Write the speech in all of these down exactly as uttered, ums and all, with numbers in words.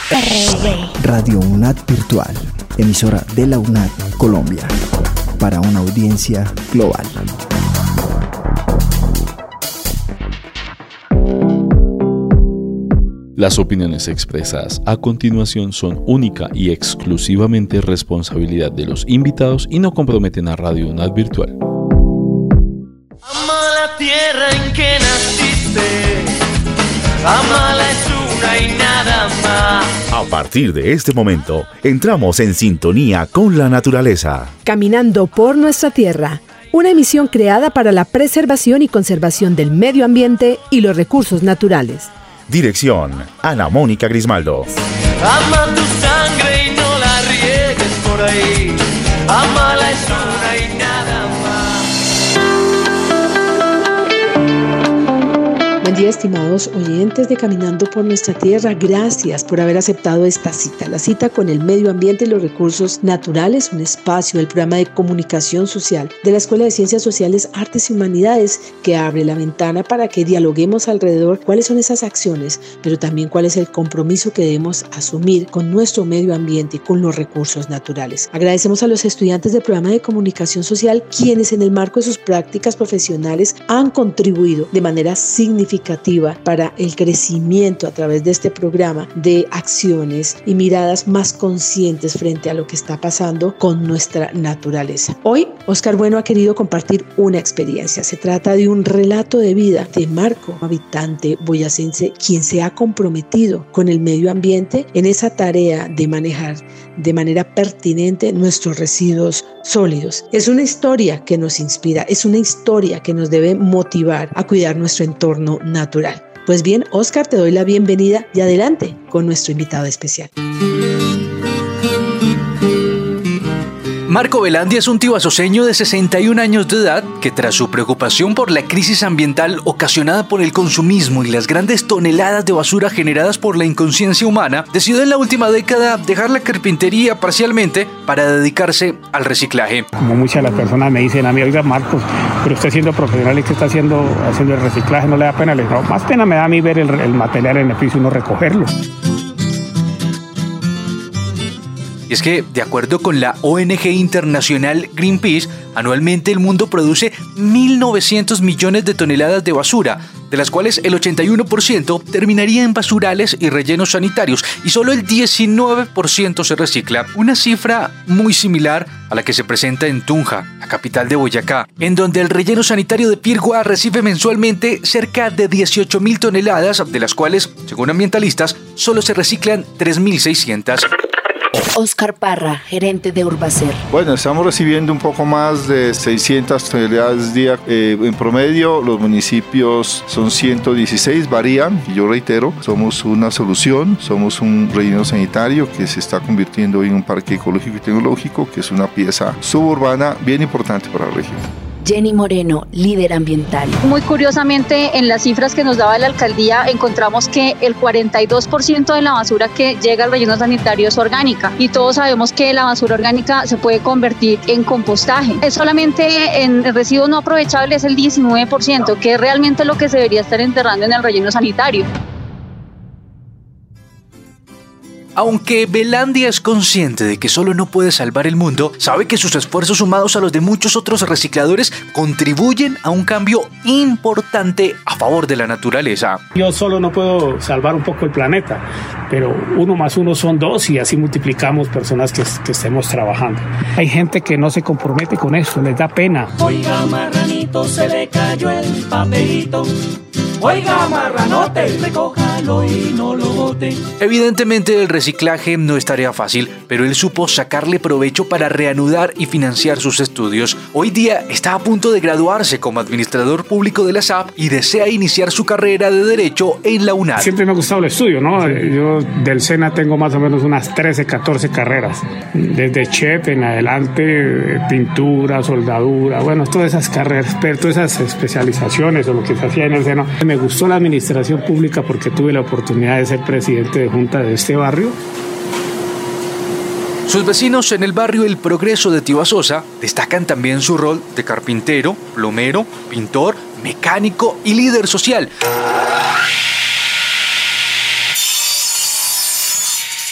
R V. Radio UNAD Virtual, emisora de la UNAD Colombia, para una audiencia global. Las opiniones expresadas a continuación son única y exclusivamente responsabilidad de los invitados y no comprometen a Radio UNAD Virtual. Ama la tierra en que naciste, amala es una y nada más. A partir de este momento, entramos en sintonía con la naturaleza. Caminando por nuestra tierra, una emisión creada para la preservación y conservación del medio ambiente y los recursos naturales. Dirección, Ana Mónica Grismaldo. Ama tu sangre y no la riegues por ahí. Amala es una y nada más. Buen día, estimados oyentes de Caminando por Nuestra Tierra. Gracias por haber aceptado esta cita. La cita con el medio ambiente y los recursos naturales, un espacio del programa de comunicación social de la Escuela de Ciencias Sociales, Artes y Humanidades, que abre la ventana para que dialoguemos alrededor cuáles son esas acciones, pero también cuál es el compromiso que debemos asumir con nuestro medio ambiente y con los recursos naturales. Agradecemos a los estudiantes del programa de comunicación social, quienes en el marco de sus prácticas profesionales han contribuido de manera significativa para el crecimiento a través de este programa de acciones y miradas más conscientes frente a lo que está pasando con nuestra naturaleza. Hoy, Óscar Bueno ha querido compartir una experiencia. Se trata de un relato de vida de Marco, habitante boyacense, quien se ha comprometido con el medio ambiente en esa tarea de manejar de manera pertinente nuestros residuos sólidos. Es una historia que nos inspira, es una historia que nos debe motivar a cuidar nuestro entorno natural. Pues bien, Óscar, te doy la bienvenida y adelante con nuestro invitado especial. Marco Velandia es un tibasoceño de sesenta y un años de edad que, tras su preocupación por la crisis ambiental ocasionada por el consumismo y las grandes toneladas de basura generadas por la inconsciencia humana, decidió en la última década dejar la carpintería parcialmente para dedicarse al reciclaje. Como muchas de las personas me dicen a mí, oiga Marcos, pero usted siendo profesional y que está haciendo, haciendo el reciclaje, ¿no le da pena? Le digo, no, más pena me da a mí ver el, el material en el piso y no recogerlo. Y es que, de acuerdo con la O N G internacional Greenpeace, anualmente el mundo produce mil novecientos millones de toneladas de basura, de las cuales el ochenta y uno por ciento terminaría en basurales y rellenos sanitarios, y solo el diecinueve por ciento se recicla, una cifra muy similar a la que se presenta en Tunja, la capital de Boyacá, en donde el relleno sanitario de Pirgua recibe mensualmente cerca de dieciocho mil toneladas, de las cuales, según ambientalistas, solo se reciclan tres mil seiscientas. Óscar Parra, gerente de Urbacer. Bueno, estamos recibiendo un poco más de seiscientas toneladas día. Eh, en promedio, los municipios son ciento dieciséis, varían. Y yo reitero, somos una solución, somos un relleno sanitario que se está convirtiendo en un parque ecológico y tecnológico, que es una pieza suburbana bien importante para la región. Jenny Moreno, líder ambiental. Muy curiosamente, en las cifras que nos daba la alcaldía, encontramos que el cuarenta y dos por ciento de la basura que llega al relleno sanitario es orgánica. Y todos sabemos que la basura orgánica se puede convertir en compostaje. Es solamente en el residuo no aprovechable es el diecinueve por ciento, que es realmente lo que se debería estar enterrando en el relleno sanitario. Aunque Velandia es consciente de que solo no puede salvar el mundo, sabe que sus esfuerzos sumados a los de muchos otros recicladores contribuyen a un cambio importante a favor de la naturaleza. Yo solo no puedo salvar un poco el planeta, pero uno más uno son dos y así multiplicamos personas que, que estemos trabajando. Hay gente que no se compromete con eso, les da pena. Oiga, marranito, se le cayó el papelito. Oiga, marranote, recójalo y no lo bote. Evidentemente el reciclaje no es tarea fácil, pero él supo sacarle provecho para reanudar y financiar sus estudios. Hoy día está a punto de graduarse como administrador público de la S A P y desea iniciar su carrera de Derecho en la UNAD. Siempre me ha gustado el estudio, ¿no? Yo del SENA tengo más o menos unas trece, catorce carreras. Desde chef en adelante, pintura, soldadura, bueno, todas esas carreras, pero todas esas especializaciones o lo que se hacía en el SENA. Me gustó la administración pública porque tuve la oportunidad de ser presidente de junta de este barrio. Sus vecinos en el barrio El Progreso de Tibasosa destacan también su rol de carpintero, plomero, pintor, mecánico y líder social.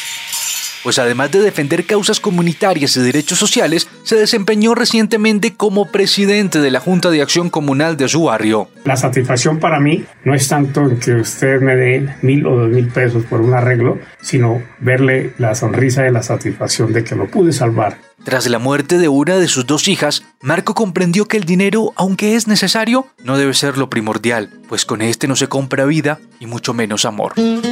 pues además de defender causas comunitarias y derechos sociales, se desempeñó recientemente como presidente de la Junta de Acción Comunal de su barrio. La satisfacción para mí no es tanto en que usted me dé mil o dos mil pesos por un arreglo, sino verle la sonrisa de la satisfacción de que lo pude salvar. Tras la muerte de una de sus dos hijas, Marco comprendió que el dinero, aunque es necesario, no debe ser lo primordial, pues con este no se compra vida y mucho menos amor.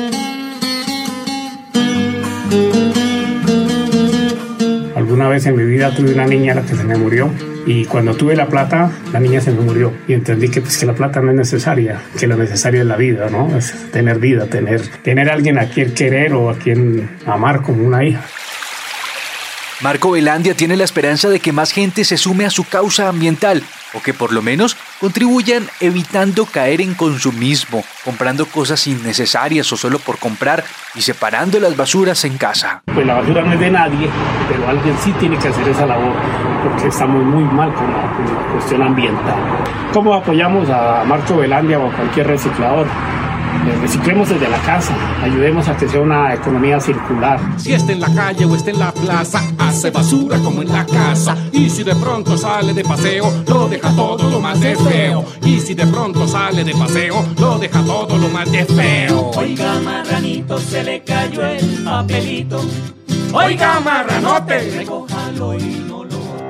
Alguna vez en mi vida tuve una niña a la que se me murió y cuando tuve la plata, la niña se me murió y entendí que, pues, que la plata no es necesaria, que lo necesario es la vida, ¿no? Es tener vida, tener, tener a alguien a quien querer o a quien amar como una hija. Marco Velandia tiene la esperanza de que más gente se sume a su causa ambiental o que por lo menos contribuyan evitando caer en consumismo, comprando cosas innecesarias o solo por comprar y separando las basuras en casa. Pues la basura no es de nadie, pero alguien sí tiene que hacer esa labor porque estamos muy mal con la, con la cuestión ambiental. ¿Cómo apoyamos a Marco Velandia o a cualquier reciclador? Reciclemos desde la casa, ayudemos a que sea una economía circular. Si está en la calle o está en la plaza, hace basura como en la casa. Y si de pronto sale de paseo, lo deja todo lo más de feo. Y si de pronto sale de paseo, lo deja todo lo más de feo. Oiga, marranito, se le cayó el papelito. Oiga, marranote, recójalo y no lo bote.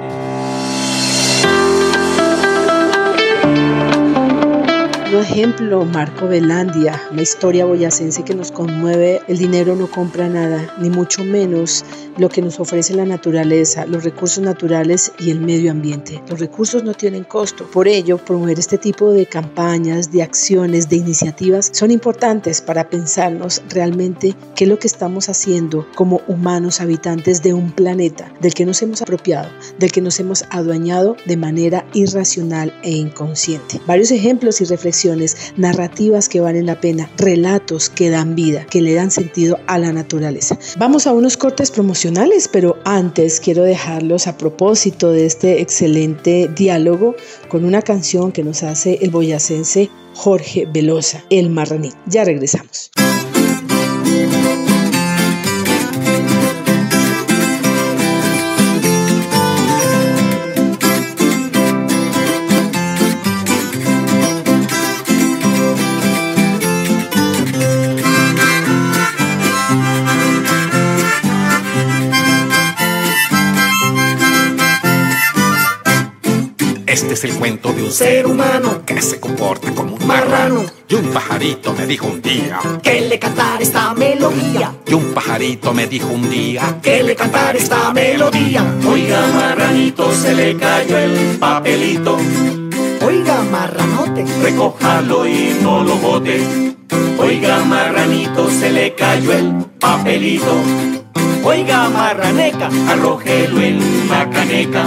Un ejemplo, Marco Velandia, una historia boyacense que nos conmueve. El dinero no compra nada, ni mucho menos lo que nos ofrece la naturaleza, los recursos naturales y el medio ambiente. Los recursos no tienen costo. Por ello, promover este tipo de campañas, de acciones, de iniciativas son importantes para pensarnos realmente qué es lo que estamos haciendo como humanos habitantes de un planeta del que nos hemos apropiado, del que nos hemos adueñado de manera irracional e inconsciente. Varios ejemplos y reflexiones, narrativas que valen la pena, relatos que dan vida, que le dan sentido a la naturaleza. Vamos a unos cortes promocionales, pero antes quiero dejarlos a propósito de este excelente diálogo con una canción que nos hace el boyacense Jorge Velosa, El Marranito. Ya regresamos. Este es el cuento de un ser humano que se comporta como un marrano. Y un pajarito me dijo un día que le cantar esta melodía. Y un pajarito me dijo un día que le cantar esta melodía. Oiga, marranito, se le cayó el papelito. Oiga, marranote, recójalo y no lo bote. Oiga, marranito, se le cayó el papelito. Oiga, marraneca, arrójelo en la caneca.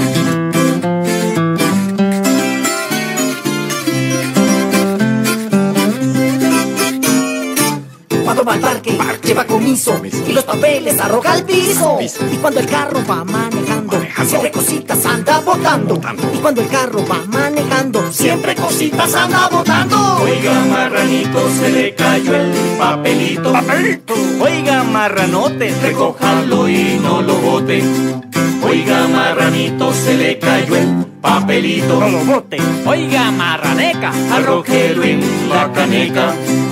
Cuando va al parque, parque, lleva comiso, comiso y los papeles arroja al piso. piso. Y cuando el carro va manejando, manejando, siempre cositas anda botando. botando. Y cuando el carro va manejando, siempre cositas anda botando. Oiga, marranito, se le cayó el papelito. ¡Papelito! Oiga, marranote, recójalo y no lo bote. Oiga, marranito, se le cayó el papelito. No lo bote. Oiga, marraneca, arrójelo en la caneca.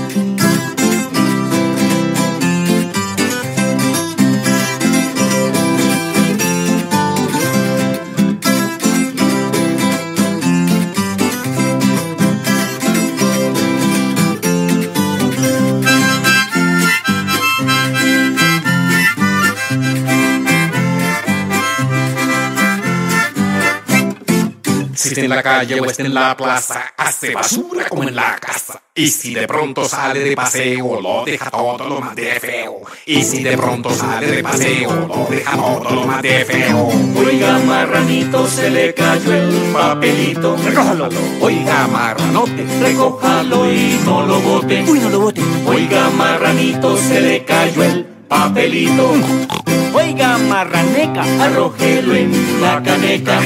Si está en la calle o está en la plaza, hace basura como en la casa. Y si de pronto sale de paseo, lo deja todo lo más de feo. Y si de pronto sale de paseo, lo deja todo lo más de feo. Oiga, marranito, se le cayó el papelito. Recójalo. Oiga, marranote, recójalo y no lo bote. Uy, no lo bote. Oiga, marranito, se le cayó el papelito. Oiga, marraneca, arrójelo en la caneca.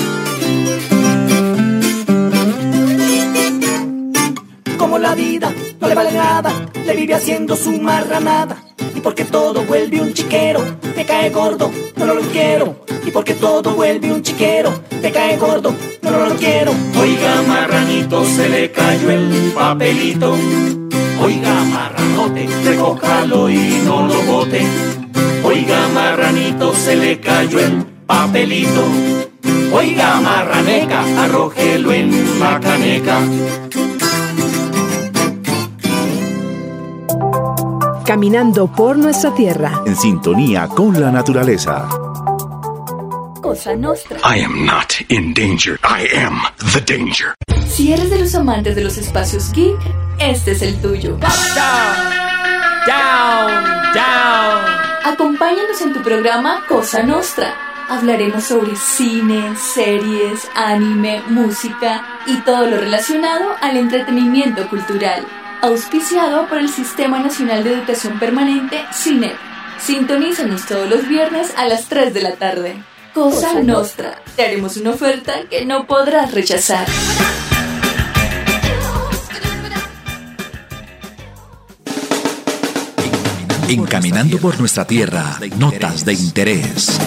Como la vida no le vale nada, le vive haciendo su marranada. Y porque todo vuelve un chiquero, te cae gordo, no, no lo quiero. Y porque todo vuelve un chiquero, te cae gordo, no, no lo quiero. Oiga, marranito, se le cayó el papelito. Oiga, marranote, recójalo y no lo bote. Oiga, marranito, se le cayó el papelito. Oiga, marraneca, arrójelo en la caneca. Caminando por nuestra tierra. En sintonía con la naturaleza. Cosa Nostra. I am not in danger. I am the danger. Si eres de los amantes de los espacios geek, este es el tuyo. Down, down, down. Acompáñanos en tu programa Cosa Nostra. Hablaremos sobre cine, series, anime, música y todo lo relacionado al entretenimiento cultural. Auspiciado por el Sistema Nacional de Educación Permanente, SINEP. Sintonízanos todos los viernes a las tres de la tarde. Cosa, Cosa Nostra. Te haremos una oferta que no podrás rechazar. Encaminando por nuestra tierra, notas de interés.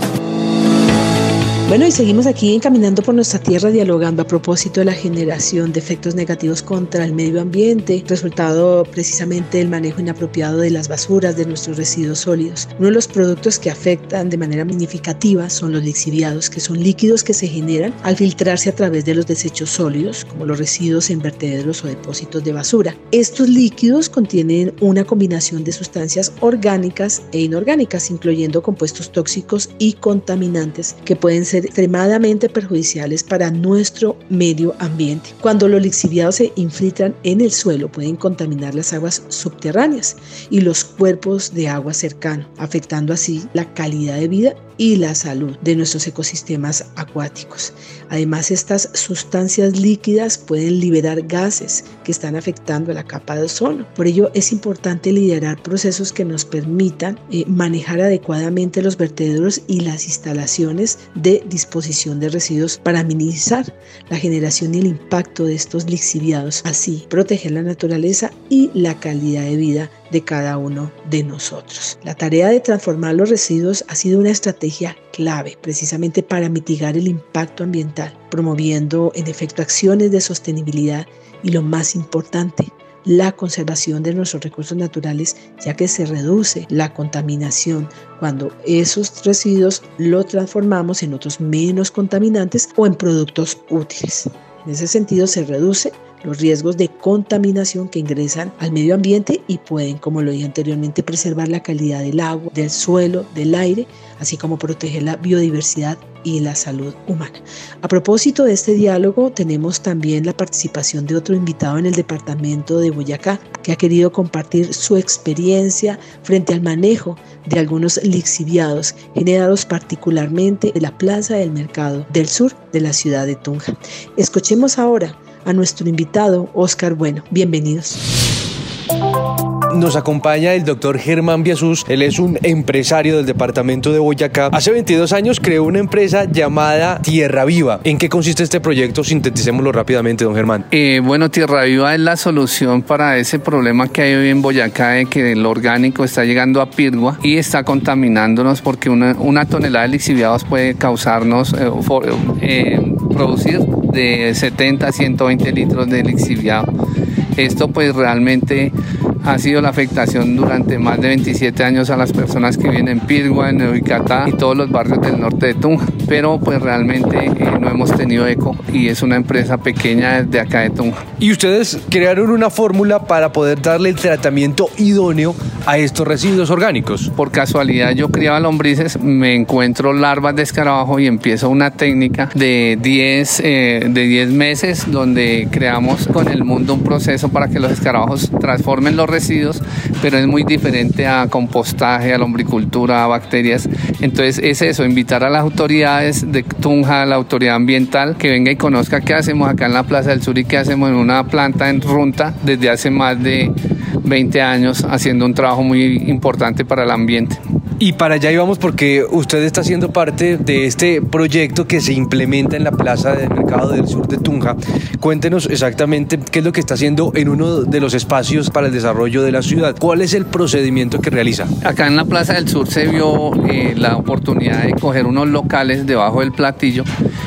Bueno, y seguimos aquí encaminando por nuestra tierra, dialogando a propósito de la generación de efectos negativos contra el medio ambiente, resultado precisamente del manejo inapropiado de las basuras, de nuestros residuos sólidos. Uno de los productos que afectan de manera significativa son los lixiviados, que son líquidos que se generan al filtrarse a través de los desechos sólidos, como los residuos en vertederos o depósitos de basura. Estos líquidos contienen una combinación de sustancias orgánicas e inorgánicas, incluyendo compuestos tóxicos y contaminantes que pueden ser extremadamente perjudiciales para nuestro medio ambiente. Cuando los lixiviados se infiltran en el suelo, pueden contaminar las aguas subterráneas y los cuerpos de agua cercanos, afectando así la calidad de vida y la salud de nuestros ecosistemas acuáticos. Además, estas sustancias líquidas pueden liberar gases que están afectando a la capa de ozono. Por ello, es importante liderar procesos que nos permitan eh, manejar adecuadamente los vertederos y las instalaciones de disposición de residuos para minimizar la generación y el impacto de estos lixiviados, así proteger la naturaleza y la calidad de vida de cada uno de nosotros. La tarea de transformar los residuos ha sido una estrategia clave precisamente para mitigar el impacto ambiental, promoviendo en efecto acciones de sostenibilidad y, lo más importante, la conservación de nuestros recursos naturales, ya que se reduce la contaminación cuando esos residuos los transformamos en otros menos contaminantes o en productos útiles. En ese sentido, se reduce los riesgos de contaminación que ingresan al medio ambiente y pueden, como lo dije anteriormente, preservar la calidad del agua, del suelo, del aire, así como proteger la biodiversidad y la salud humana. A propósito de este diálogo, tenemos también la participación de otro invitado en el departamento de Boyacá, que ha querido compartir su experiencia frente al manejo de algunos lixiviados generados particularmente en la plaza del mercado del sur de la ciudad de Tunja. Escuchemos ahora a nuestro invitado, Óscar Bueno. Bienvenidos. Nos acompaña el doctor Germán Biasús. Él es un empresario del departamento de Boyacá. Hace veintidós años creó una empresa llamada Tierra Viva. ¿En qué consiste este proyecto? Sinteticémoslo rápidamente, don Germán. Eh, bueno, Tierra Viva es la solución para ese problema que hay hoy en Boyacá de que el orgánico está llegando a Pirgua y está contaminándonos, porque una, una tonelada de lixiviados puede causarnos, eh, for, eh, producir de setenta a ciento veinte litros de lixiviado. Esto pues realmente ha sido la afectación durante más de veintisiete años a las personas que viven en Pirgua, en Neuvicatá y todos los barrios del norte de Tunja, pero pues realmente eh, no hemos tenido eco y es una empresa pequeña de acá de Tunja. Y ustedes crearon una fórmula para poder darle el tratamiento idóneo a estos residuos orgánicos. Por casualidad yo criaba lombrices, me encuentro larvas de escarabajo y empiezo una técnica de diez, eh, de diez meses donde creamos con el mundo un proceso para que los escarabajos transformen los residuos, pero es muy diferente a compostaje, a lombricultura, a bacterias. Entonces es eso, invitar a las autoridades de Tunja, a la autoridad ambiental, que venga y conozca qué hacemos acá en la Plaza del Sur y qué hacemos en una planta en Runta desde hace más de veinte años, haciendo un trabajo muy importante para el ambiente. Y para allá íbamos porque usted está siendo parte de este proyecto que se implementa en la Plaza del Mercado del Sur de Tunja. Cuéntenos exactamente qué es lo que está haciendo en uno de los espacios para el desarrollo de la ciudad. ¿Cuál es el procedimiento que realiza? Acá en la Plaza del Sur se vio eh, la oportunidad de coger unos locales debajo del platillo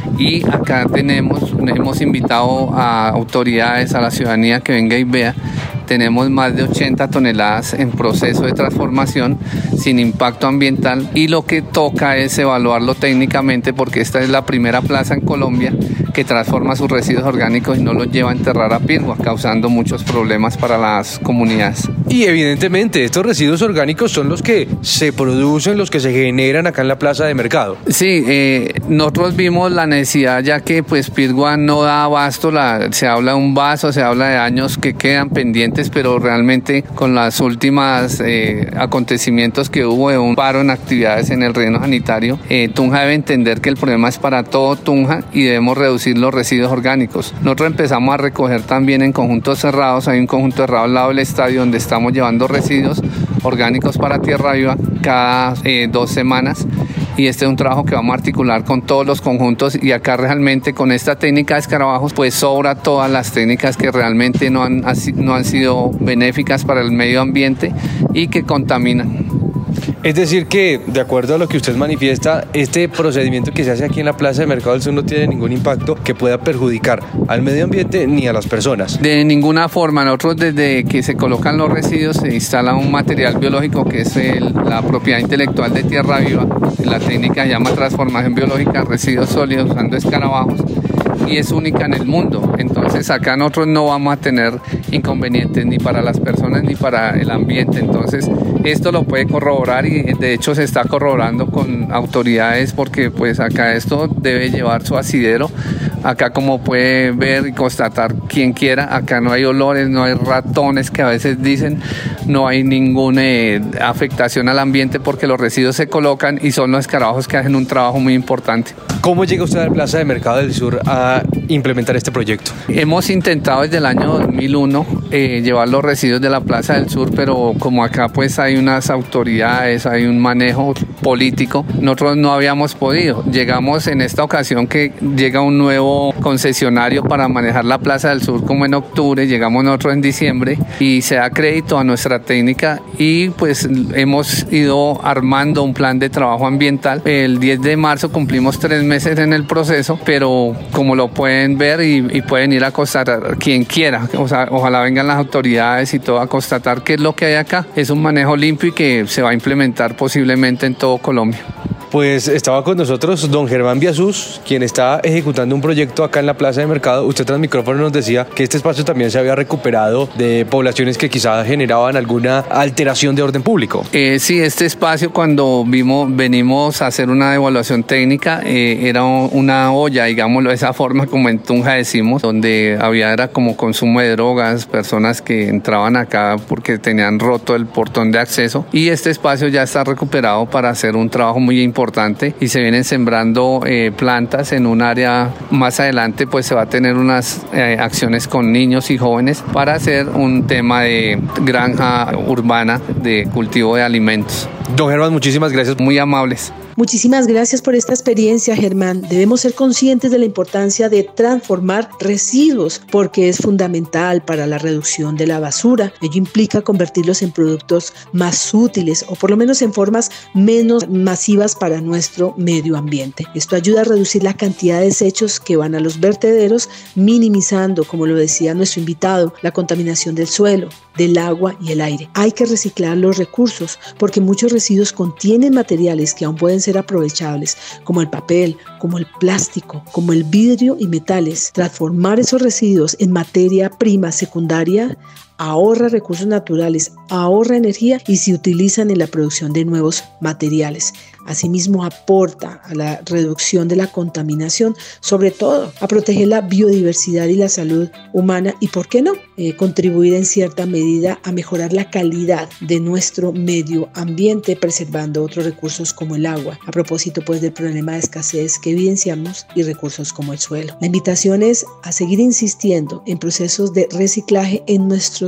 y acá tenemos, hemos invitado a autoridades, a la ciudadanía que venga y vea. Tenemos más de ochenta toneladas en proceso de transformación sin impacto ambiental y lo que toca es evaluarlo técnicamente porque esta es la primera plaza en Colombia que transforma sus residuos orgánicos y no los lleva a enterrar a Pirgua, causando muchos problemas para las comunidades. Y evidentemente estos residuos orgánicos son los que se producen, los que se generan acá en la plaza de mercado. Sí, eh, nosotros vimos la necesidad ya que pues Pirgua no da abasto, la, se habla de un vaso, se habla de años que quedan pendientes, pero realmente con los últimos eh, acontecimientos que hubo de un paro en actividades en el relleno sanitario, eh, Tunja debe entender que el problema es para todo Tunja y debemos reducir los residuos orgánicos. Nosotros empezamos a recoger también en conjuntos cerrados, hay un conjunto cerrado al lado del estadio donde estamos llevando residuos orgánicos para Tierra Viva cada eh, dos semanas y este es un trabajo que vamos a articular con todos los conjuntos y acá realmente con esta técnica de escarabajos pues sobra todas las técnicas que realmente no han, no han sido benéficas para el medio ambiente y que contaminan. Es decir que, de acuerdo a lo que usted manifiesta, este procedimiento que se hace aquí en la Plaza de Mercado del Sur no tiene ningún impacto que pueda perjudicar al medio ambiente ni a las personas. De ninguna forma. Nosotros desde que se colocan los residuos se instala un material biológico que es el, la propiedad intelectual de Tierra Viva. La técnica se llama transformación biológica, residuos sólidos usando escarabajos y es única en el mundo. Entonces acá nosotros no vamos a tener inconvenientes ni para las personas ni para el ambiente. Entonces esto lo puede corroborar y de hecho se está corroborando con autoridades porque pues acá esto debe llevar su asidero. Acá como puede ver y constatar quien quiera, acá no hay olores, no hay ratones que a veces dicen, no hay ninguna eh, afectación al ambiente porque los residuos se colocan y son los escarabajos que hacen un trabajo muy importante. ¿Cómo llega usted a la Plaza de Mercado del Sur a implementar este proyecto? Hemos intentado desde el año dos mil uno eh, llevar los residuos de la Plaza del Sur, pero como acá pues hay unas autoridades, hay un manejo político, nosotros no habíamos podido. Llegamos en esta ocasión que llega un nuevo concesionario para manejar la Plaza del Sur como en octubre, llegamos nosotros en diciembre y se da crédito a nuestra técnica y pues hemos ido armando un plan de trabajo ambiental. El diez de marzo cumplimos tres meses en el proceso, pero como lo pueden ver y, y pueden ir a constatar quien quiera, o sea, ojalá vengan las autoridades y todo a constatar qué es lo que hay acá. Es un manejo limpio y que se va a implementar posiblemente en todo Colombia. Pues estaba con nosotros don Germán Biasús, quien está ejecutando un proyecto acá en la Plaza de Mercado. Usted tras micrófono nos decía que este espacio también se había recuperado de poblaciones que quizás generaban alguna alteración de orden público. Eh, sí, este espacio cuando vimos, venimos a hacer una evaluación técnica, eh, era una olla, digámoslo de esa forma, como en Tunja decimos, donde había era como consumo de drogas, personas que entraban acá porque tenían roto el portón de acceso y este espacio ya está recuperado para hacer un trabajo muy importante. importante y se vienen sembrando eh, plantas en un área más adelante pues se va a tener unas eh, acciones con niños y jóvenes para hacer un tema de granja urbana de cultivo de alimentos. Don Germán, muchísimas gracias. Muy amables. Muchísimas gracias por esta experiencia, Germán. Debemos ser conscientes de la importancia de transformar residuos porque es fundamental para la reducción de la basura. Ello implica convertirlos en productos más útiles o por lo menos en formas menos masivas para nuestro medio ambiente. Esto ayuda a reducir la cantidad de desechos que van a los vertederos, minimizando, como lo decía nuestro invitado, la contaminación del suelo, del agua y el aire. Hay que reciclar los recursos porque muchos residuos contienen materiales que aún pueden ser aprovechables, como el papel, como el plástico, como el vidrio y metales. Transformar esos residuos en materia prima secundaria ahorra recursos naturales, ahorra energía y se utilizan en la producción de nuevos materiales. Asimismo, aporta a la reducción de la contaminación, sobre todo a proteger la biodiversidad y la salud humana y, ¿por qué no?, eh, contribuir en cierta medida a mejorar la calidad de nuestro medio ambiente, preservando otros recursos como el agua, a propósito pues del problema de escasez que evidenciamos y recursos como el suelo. La invitación es a seguir insistiendo en procesos de reciclaje en nuestros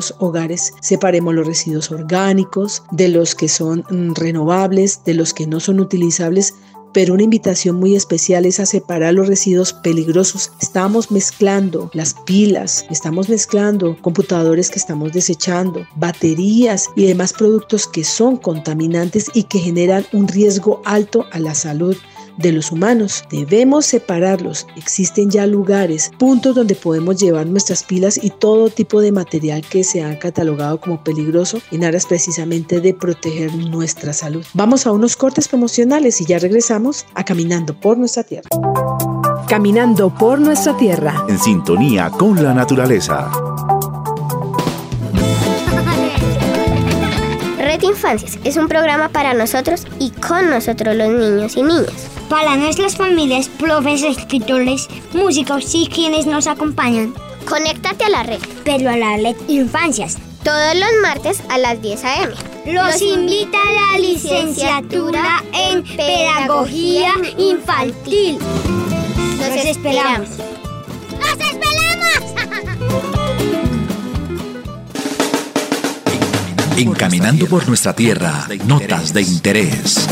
nuestros hogares. Separemos los residuos orgánicos de los que son mm, renovables, de los que no son utilizables, pero una invitación muy especial es a separar los residuos peligrosos. Estamos mezclando las pilas, estamos mezclando computadores que estamos desechando, baterías y demás productos que son contaminantes y que generan un riesgo alto a la salud de los humanos. Debemos separarlos. Existen ya lugares, puntos donde podemos llevar nuestras pilas y todo tipo de material que se ha catalogado como peligroso en aras precisamente de proteger nuestra salud. Vamos a unos cortes promocionales y ya regresamos a Caminando por Nuestra Tierra. Caminando por Nuestra Tierra. En sintonía con la naturaleza. Red Infancias es un programa para nosotros y con nosotros los niños y niñas. Para nuestras familias, profes, escritores, músicos y quienes nos acompañan. Conéctate a la red. Pero a la Red Infancias. Todos los martes a las diez a eme. Los invita a la licenciatura en Pedagogía Infantil. Los esperamos. ¡Los esperamos! En Caminando por Nuestra Tierra, notas de interés.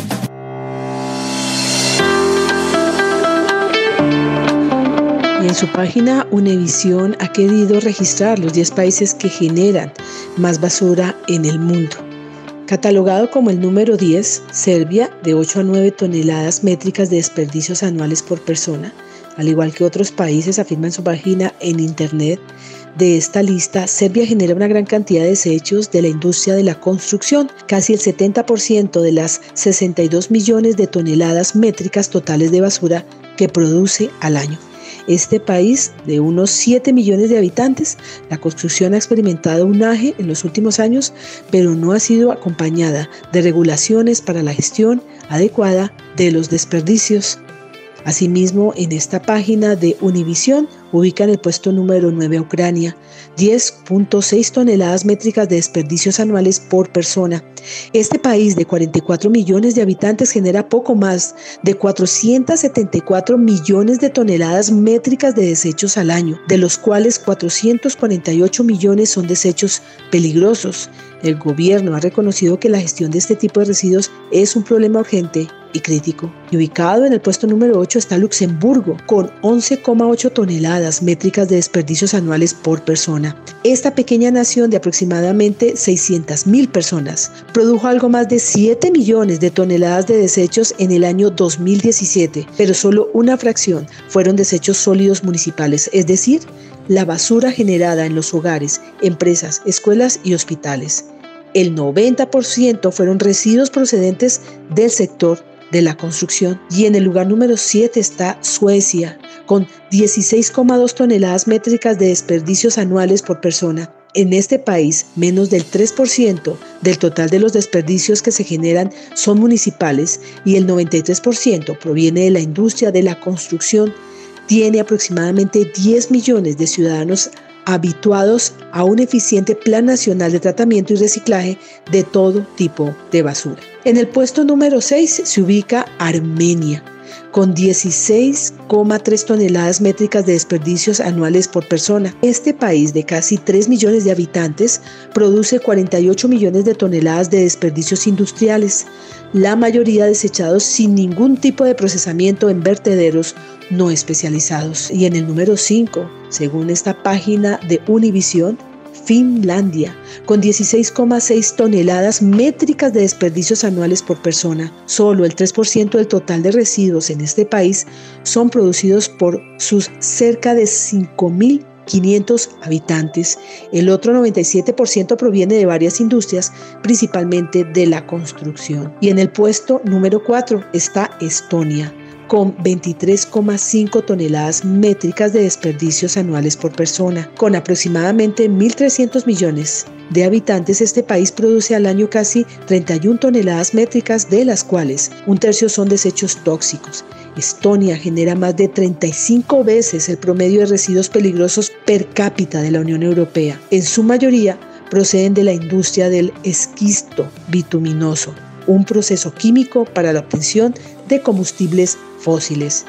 En su página, Univisión ha querido registrar los diez países que generan más basura en el mundo. Catalogado como el número diez, Serbia, de ocho a nueve toneladas métricas de desperdicios anuales por persona, al igual que otros países, afirma en su página en internet. De esta lista, Serbia genera una gran cantidad de desechos de la industria de la construcción, casi el setenta por ciento de las sesenta y dos millones de toneladas métricas totales de basura que produce al año. Este país, de unos siete millones de habitantes, la construcción ha experimentado un auge en los últimos años, pero no ha sido acompañada de regulaciones para la gestión adecuada de los desperdicios. Asimismo, en esta página de Univisión ubican el puesto número nueve a Ucrania, diez punto seis toneladas métricas de desperdicios anuales por persona. Este país de cuarenta y cuatro millones de habitantes genera poco más de cuatrocientos setenta y cuatro millones de toneladas métricas de desechos al año, de los cuales cuatrocientos cuarenta y ocho millones son desechos peligrosos. El gobierno ha reconocido que la gestión de este tipo de residuos es un problema urgente y crítico. Y ubicado en el puesto número ocho está Luxemburgo, con once coma ocho toneladas métricas de desperdicios anuales por persona. Esta pequeña nación de aproximadamente seiscientas mil personas produjo algo más de siete millones de toneladas de desechos en el año dos mil diecisiete, pero solo una fracción fueron desechos sólidos municipales, es decir, la basura generada en los hogares, empresas, escuelas y hospitales. El noventa por ciento fueron residuos procedentes del sector de la construcción. Y en el lugar número siete está Suecia, con dieciséis coma dos toneladas métricas de desperdicios anuales por persona. En este país, menos del tres por ciento del total de los desperdicios que se generan son municipales y el noventa y tres por ciento proviene de la industria de la construcción. Tiene aproximadamente diez millones de ciudadanos habituados a un eficiente plan nacional de tratamiento y reciclaje de todo tipo de basura. En el puesto número seis se ubica Armenia, con dieciséis coma tres toneladas métricas de desperdicios anuales por persona. Este país de casi tres millones de habitantes produce cuarenta y ocho millones de toneladas de desperdicios industriales, la mayoría desechados sin ningún tipo de procesamiento en vertederos no especializados. Y en el número cinco, según esta página de Univisión, Finlandia, con dieciséis coma seis toneladas métricas de desperdicios anuales por persona. Solo el tres por ciento del total de residuos en este país son producidos por sus cerca de cinco mil quinientos habitantes. El otro noventa y siete por ciento proviene de varias industrias, principalmente de la construcción. Y en el puesto número cuatro está Estonia, con veintitrés coma cinco toneladas métricas de desperdicios anuales por persona. Con aproximadamente mil trescientos millones de habitantes, este país produce al año casi treinta y una toneladas métricas, de las cuales un tercio son desechos tóxicos. Estonia genera más de treinta y cinco veces el promedio de residuos peligrosos per cápita de la Unión Europea. En su mayoría proceden de la industria del esquisto bituminoso, un proceso químico para la obtención de combustibles fósiles.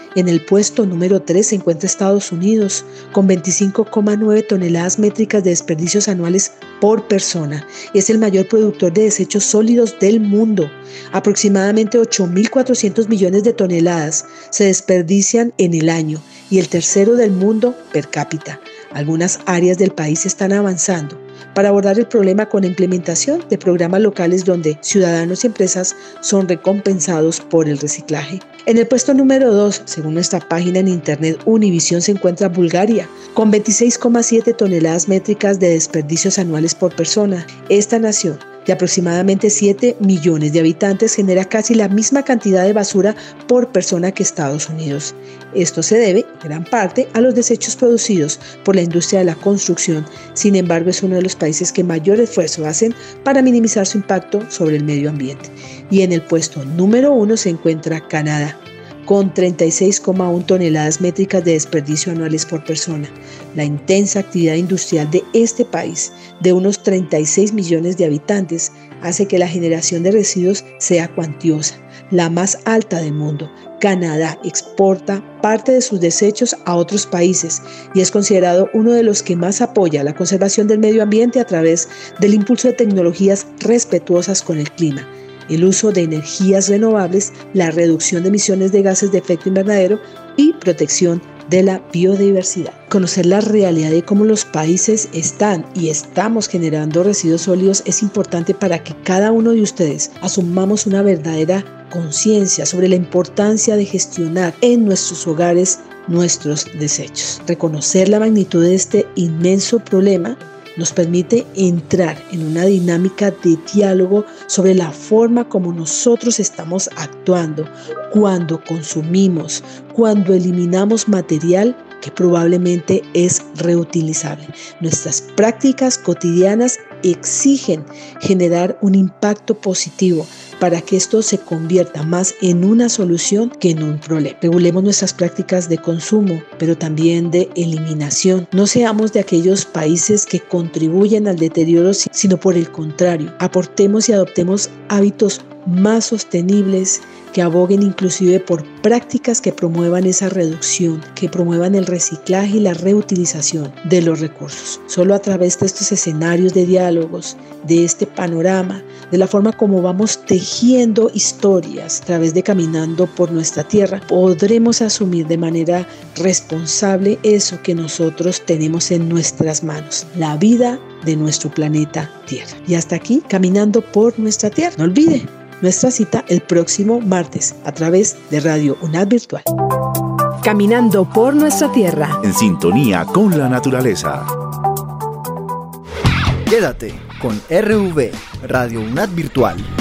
En el puesto número tres se encuentra Estados Unidos, con veinticinco coma nueve toneladas métricas de desperdicios anuales por persona. Es el mayor productor de desechos sólidos del mundo. Aproximadamente ocho mil cuatrocientos millones de toneladas se desperdician en el año y el tercero del mundo per cápita. Algunas áreas del país están avanzando para abordar el problema con la implementación de programas locales donde ciudadanos y empresas son recompensados por el reciclaje. En el puesto número dos, según nuestra página en internet Univision, se encuentra Bulgaria, con veintiséis coma siete toneladas métricas de desperdicios anuales por persona. Esta nación, de aproximadamente siete millones de habitantes, genera casi la misma cantidad de basura por persona que Estados Unidos. Esto se debe, en gran parte, a los desechos producidos por la industria de la construcción. Sin embargo, es uno de los países que mayor esfuerzo hacen para minimizar su impacto sobre el medio ambiente. Y en el puesto número uno se encuentra Canadá, con treinta y seis coma uno toneladas métricas de desperdicio anuales por persona. La intensa actividad industrial de este país, de unos treinta y seis millones de habitantes, hace que la generación de residuos sea cuantiosa, la más alta del mundo. Canadá exporta parte de sus desechos a otros países y es considerado uno de los que más apoya la conservación del medio ambiente a través del impulso de tecnologías respetuosas con el clima, el uso de energías renovables, la reducción de emisiones de gases de efecto invernadero y protección de la biodiversidad. Conocer la realidad de cómo los países están y estamos generando residuos sólidos es importante para que cada uno de ustedes asumamos una verdadera conciencia sobre la importancia de gestionar en nuestros hogares nuestros desechos. Reconocer la magnitud de este inmenso problema nos permite entrar en una dinámica de diálogo sobre la forma como nosotros estamos actuando cuando consumimos, cuando eliminamos material que probablemente es reutilizable. Nuestras prácticas cotidianas exigen generar un impacto positivo para que esto se convierta más en una solución que en un problema. Regulemos nuestras prácticas de consumo, pero también de eliminación. No seamos de aquellos países que contribuyen al deterioro, sino por el contrario, aportemos y adoptemos hábitos más sostenibles que aboguen inclusive por prácticas que promuevan esa reducción, que promuevan el reciclaje y la reutilización de los recursos. Solo a través de estos escenarios de diálogos, de este panorama, de la forma como vamos tejiendo historias a través de Caminando por Nuestra Tierra, podremos asumir de manera responsable eso que nosotros tenemos en nuestras manos, la vida de nuestro planeta Tierra. Y hasta aquí, Caminando por Nuestra Tierra. No olvide nuestra cita el próximo martes a través de Radio UNAD Virtual. Caminando por Nuestra Tierra. En sintonía con la naturaleza. Quédate con R V, Radio UNAD Virtual.